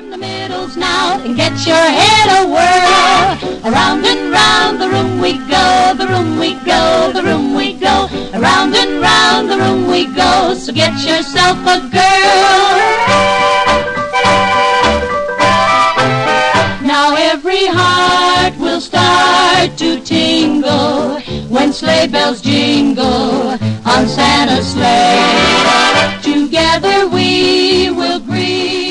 the middles now and get your head a whirl. Around and round the room we go, the room we go, the room we go. Around and round the room we go, so get yourself a girl. Now every heart will start to tingle when sleigh bells jingle on Santa's sleigh. Together we will greet